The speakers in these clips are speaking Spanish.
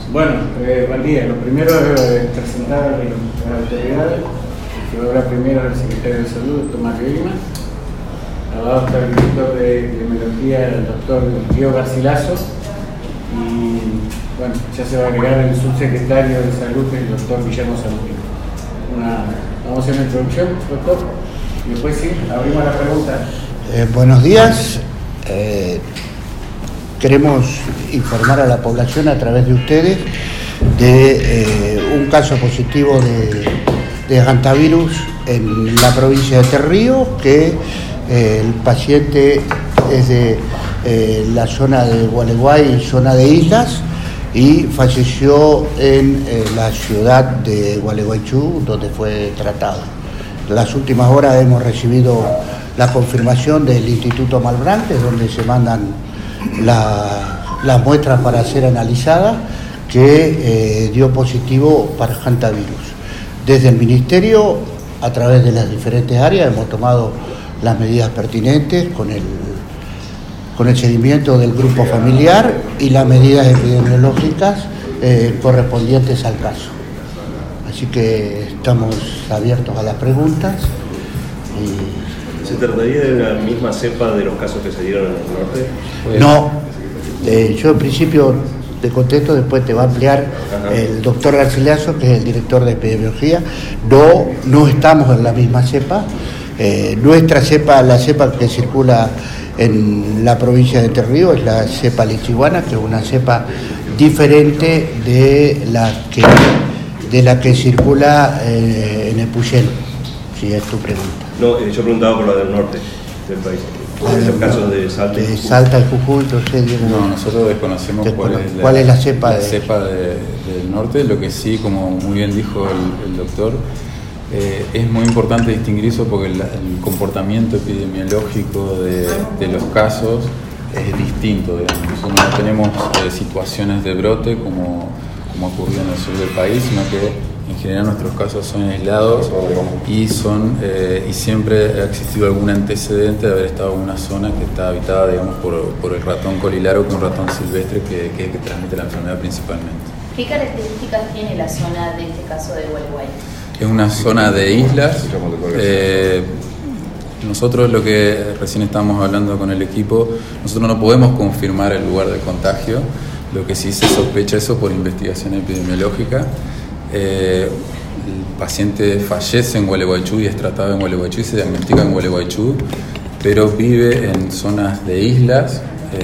Bueno, buen día. Lo primero es presentar a las autoridades. Que va a hablar primero el secretario de Salud, Tomás Lima. Al lado está el director de epidemiología, el doctor Diego Garcilaso. Y bueno, ya se va a agregar el subsecretario de Salud, el doctor Guillermo Sanguino. Vamos a hacer una introducción, doctor, y después sí, abrimos la pregunta. Buenos días. Queremos informar a la población a través de ustedes de un caso positivo de hantavirus en la provincia de Entre Ríos, que el paciente es de la zona de Gualeguay, zona de Islas, y falleció en la ciudad de Gualeguaychú, donde fue tratado. En las últimas horas hemos recibido la confirmación del Instituto Malbrán, donde se mandan las muestras para ser analizadas, que dio positivo para hantavirus. Desde el Ministerio, a través de las diferentes áreas, hemos tomado las medidas pertinentes con el seguimiento del grupo familiar y las medidas epidemiológicas correspondientes al caso. Así que estamos abiertos a las preguntas. ¿Se trataría de una misma cepa de los casos que se dieron en el norte? No, yo en principio te contesto, después te va a ampliar el doctor Garcilaso, que es el director de epidemiología. No estamos en la misma cepa. Nuestra cepa, la cepa que circula en la provincia de Entre Ríos, es la cepa lichihuana, que es una cepa diferente de la que circula en Epuyén, si es tu pregunta. No, yo preguntaba por la del norte del país. Los casos de Salta y Jujuy. Salta y Jujuy, entonces, no, nosotros desconocemos cuál es la cepa del norte. Lo que sí, como muy bien dijo el doctor, es muy importante distinguir eso porque el comportamiento epidemiológico de los casos es distinto. Nosotros no tenemos situaciones de brote como ocurrió en el sur del país, sino que en general nuestros casos son aislados y siempre ha existido algún antecedente de haber estado en una zona que está habitada, digamos, por el ratón colilaro, que es un ratón silvestre que transmite la enfermedad principalmente. ¿Qué características tiene la zona de este caso de Gualeguay? Es una zona de islas. Nosotros, lo que recién estábamos hablando con el equipo, nosotros no podemos confirmar el lugar de contagio. Lo que sí se sospecha eso por investigación epidemiológica. El paciente fallece en Gualeguaychú y es tratado en Gualeguaychú y se diagnostica en Gualeguaychú, pero vive en zonas de islas,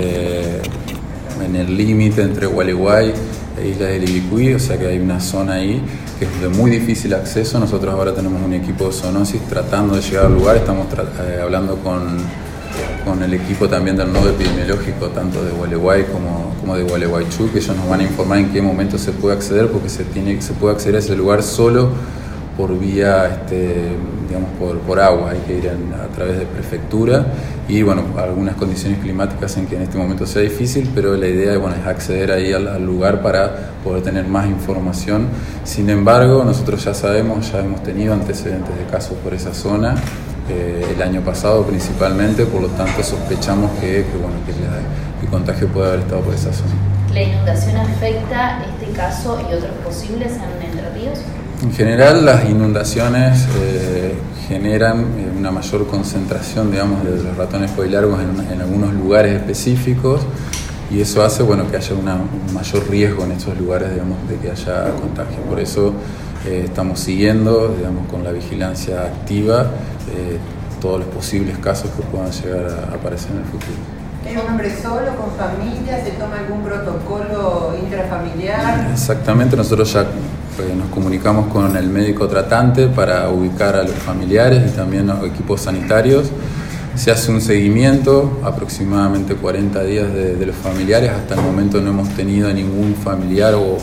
en el límite entre Gualeguay e Islas del Ibicuí, o sea que hay una zona ahí que es de muy difícil acceso. Nosotros ahora tenemos un equipo de zoonosis tratando de llegar al lugar, estamos hablando con el equipo también del nodo epidemiológico, tanto de Gualeguay como de Gualeguaychú, que ellos nos van a informar en qué momento se puede acceder, porque se puede acceder a ese lugar solo por vía, digamos, por agua. Hay que ir a través de prefectura y, bueno, algunas condiciones climáticas en que en este momento sea difícil, pero la idea es acceder ahí al lugar para poder tener más información. Sin embargo, nosotros ya hemos tenido antecedentes de casos por esa zona, el año pasado principalmente, por lo tanto sospechamos que el contagio puede haber estado por esa zona. ¿La inundación afecta este caso y otros posibles en Entre Ríos? En general, las inundaciones generan una mayor concentración, digamos, de los ratones colilargos en algunos lugares específicos, y eso hace que haya un mayor riesgo en esos lugares, digamos, de que haya contagio. Por eso estamos siguiendo, digamos, con la vigilancia activa todos los posibles casos que puedan llegar a aparecer en el futuro. ¿Es un hombre solo, con familia? ¿Se toma algún protocolo intrafamiliar? Exactamente, nosotros ya nos comunicamos con el médico tratante para ubicar a los familiares y también a los equipos sanitarios. Se hace un seguimiento, aproximadamente 40 días de los familiares. Hasta el momento no hemos tenido ningún familiar o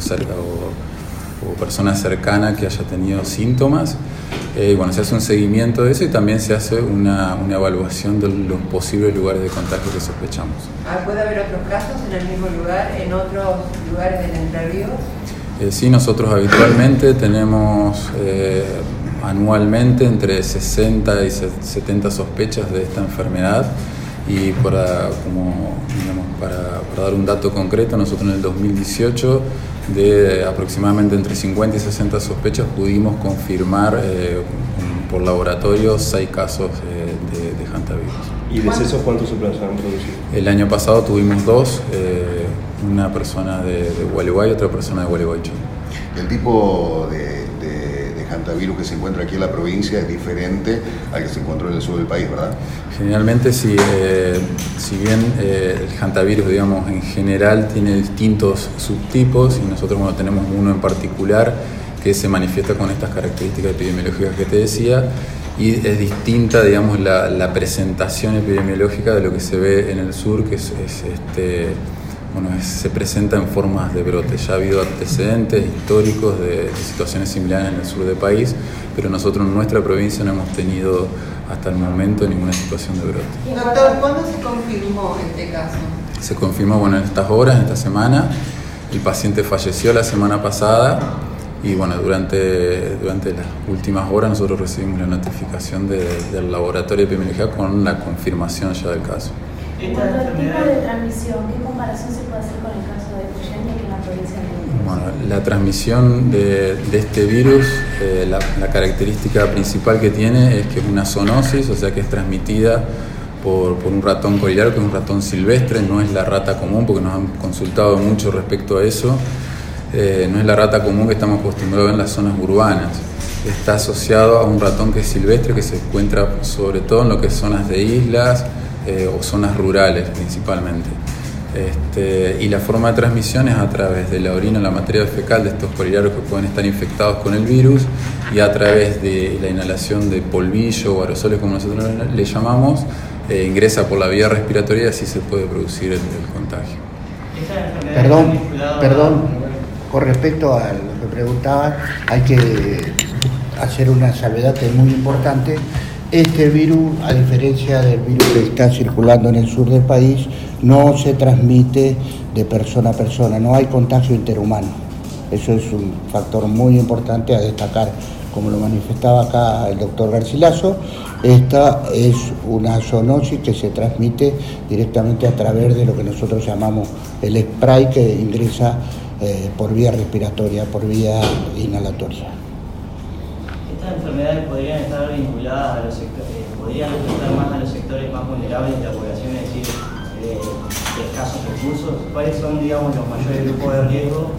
persona cercana que haya tenido síntomas. Se hace un seguimiento de eso y también se hace una evaluación de los posibles lugares de contagio que sospechamos. ¿Puede haber otros casos en el mismo lugar, en otros lugares del Entre Ríos? Sí, nosotros habitualmente tenemos anualmente entre 60 y 70 sospechas de esta enfermedad, Y para dar un dato concreto, nosotros en el 2018, de aproximadamente entre 50 y 60 sospechas, pudimos confirmar por laboratorio 6 casos de hantavirus. ¿Y decesos cuántos se han producido? El año pasado tuvimos 2, una persona de Gualeguay y otra persona de Gualeguaychú. El tipo de hantavirus que se encuentra aquí en la provincia es diferente al que se encontró en el sur del país, ¿verdad? Generalmente sí, si bien el hantavirus, digamos, en general tiene distintos subtipos, y nosotros tenemos uno en particular que se manifiesta con estas características epidemiológicas que te decía, y es distinta, digamos, la presentación epidemiológica de lo que se ve en el sur, que se presenta en formas de brote. Ya ha habido antecedentes históricos de situaciones similares en el sur del país, pero nosotros en nuestra provincia no hemos tenido hasta el momento ninguna situación de brote. Doctor, ¿cuándo se confirmó este caso? Se confirmó en estas horas, en esta semana. El paciente falleció la semana pasada y durante las últimas horas nosotros recibimos la notificación del laboratorio de epidemiología con la confirmación ya del caso. En cuanto al tipo de transmisión, ¿qué comparación se puede hacer con el caso de Cuyenne aquí en la provincia de Mendoza? Bueno, la transmisión de este virus, la característica principal que tiene es que es una zoonosis, o sea que es transmitida por un ratón coliario, que es un ratón silvestre, no es la rata común, porque nos han consultado mucho respecto a eso. No es la rata común que estamos acostumbrados a ver en las zonas urbanas. Está asociado a un ratón que es silvestre, que se encuentra sobre todo en lo que es zonas de islas, o zonas rurales principalmente. Y la forma de transmisión es a través de la orina, la materia fecal de estos coliriarios que pueden estar infectados con el virus, y a través de la inhalación de polvillo o aerosoles, como nosotros le llamamos, ingresa por la vía respiratoria y así se puede producir el contagio. Perdón, con respecto a lo que preguntaba, hay que hacer una salvedad que es muy importante. Este virus, a diferencia del virus que está circulando en el sur del país, no se transmite de persona a persona, no hay contagio interhumano. Eso es un factor muy importante a destacar. Como lo manifestaba acá el doctor Garcilaso, esta es una zoonosis que se transmite directamente a través de lo que nosotros llamamos el spray, que ingresa por vía respiratoria, por vía inhalatoria. ¿Estas enfermedades podrían estar vinculadas a los sectores, podrían afectar más a los sectores más vulnerables de la población, es decir, de escasos recursos? ¿Cuáles son, digamos, los mayores grupos de riesgo?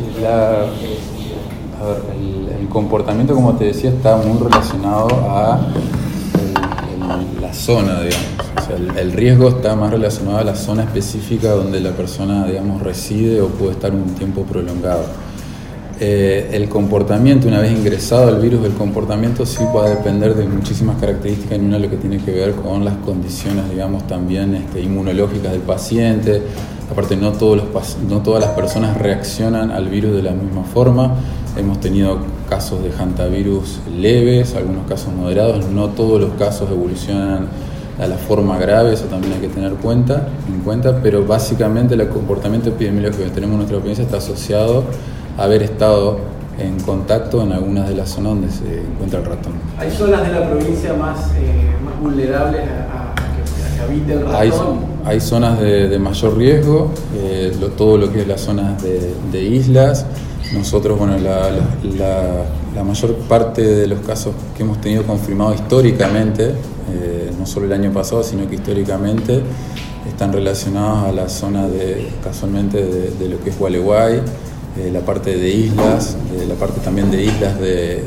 El comportamiento, como te decía, está muy relacionado a la zona, digamos. O sea, el riesgo está más relacionado a la zona específica donde la persona, digamos, reside o puede estar un tiempo prolongado. El comportamiento, una vez ingresado el virus, el comportamiento sí puede depender de muchísimas características, y una lo que tiene que ver con las condiciones, digamos, también inmunológicas del paciente. Aparte, no todas las personas reaccionan al virus de la misma forma. Hemos tenido casos de hantavirus leves, algunos casos moderados, no todos los casos evolucionan a la forma grave, eso también hay que tener en cuenta, pero básicamente el comportamiento epidemiológico que tenemos en nuestra provincia está asociado a haber estado en contacto en algunas de las zonas donde se encuentra el ratón. ¿Hay zonas de la provincia más vulnerables a que habite el ratón? Hay zonas de mayor riesgo, todo lo que es las zonas de islas. Nosotros, la mayor parte de los casos que hemos tenido confirmados históricamente, no solo el año pasado, sino que históricamente, están relacionados a la zona casualmente de lo que es Gualeguay, la parte de islas, la parte también de islas de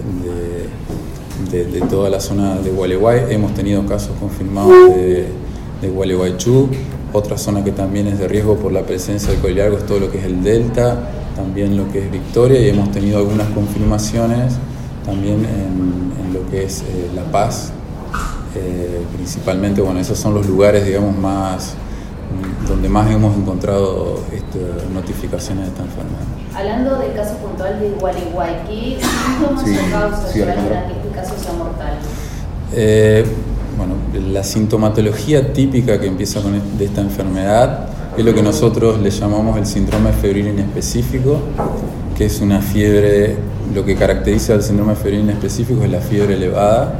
toda la zona de Gualeguay. Hemos tenido casos confirmados de Gualeguaychú. Otra zona que también es de riesgo por la presencia del colilargo es todo lo que es el Delta, también lo que es Victoria, y hemos tenido algunas confirmaciones también en lo que es La Paz. Principalmente, esos son los lugares, digamos, donde más hemos encontrado notificaciones de esta enfermedad. Hablando del caso puntual de Gualeguay, ¿qué síntomas o causas llevaron a que este caso sea mortal? La sintomatología típica que empieza de esta enfermedad es lo que nosotros le llamamos el síndrome febril inespecífico, que es una fiebre. Lo que caracteriza al síndrome febril inespecífico es la fiebre elevada,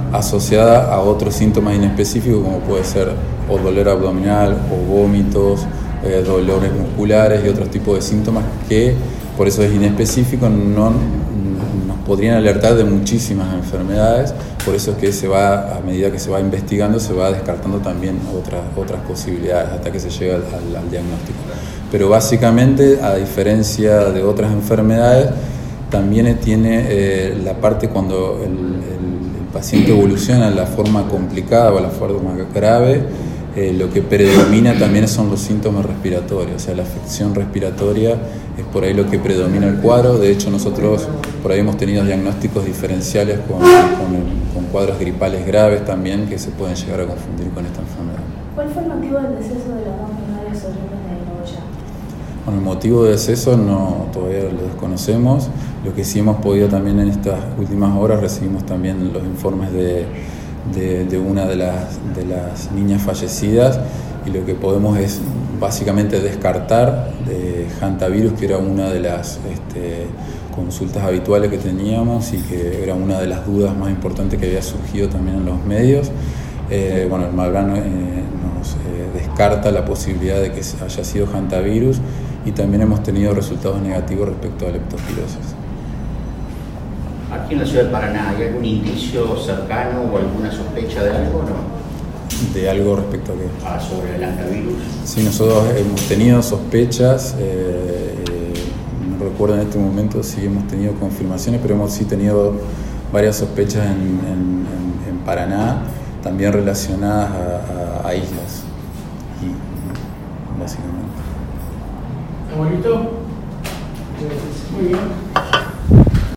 asociada a otros síntomas inespecíficos como puede ser o dolor abdominal o vómitos, dolores musculares y otros tipos de síntomas que por eso es inespecífico, no nos podrían alertar de muchísimas enfermedades. Por eso es que a medida que se va investigando, se va descartando también otras posibilidades hasta que se llega al diagnóstico. Pero básicamente, a diferencia de otras enfermedades, también tiene la parte cuando el paciente evoluciona en la forma complicada o la forma grave, lo que predomina también son los síntomas respiratorios, o sea, la afección respiratoria es por ahí lo que predomina el cuadro. De hecho, nosotros por ahí hemos tenido diagnósticos diferenciales con cuadros gripales graves también que se pueden llegar a confundir con esta enfermedad. ¿Cuál fue el motivo del deceso de los dos menores sobrinos de Nogoyá? Bueno, el motivo de deceso todavía lo desconocemos. Lo que sí hemos podido también en estas últimas horas, recibimos también los informes de una de las niñas fallecidas, y lo que podemos es básicamente descartar de hantavirus, que era una de las consultas habituales que teníamos y que era una de las dudas más importantes que había surgido también en los medios. El Malbrán nos descarta la posibilidad de que haya sido hantavirus, y también hemos tenido resultados negativos respecto a leptospirosis. Aquí en la ciudad de Paraná, ¿hay algún indicio cercano o alguna sospecha de algo o no? ¿De algo respecto a qué? Sobre el hantavirus. Sí, nosotros hemos tenido sospechas, no recuerdo en este momento si hemos tenido confirmaciones, pero hemos sí tenido varias sospechas en Paraná, también relacionadas a islas, y básicamente. ¿Está bonito? Muy bien.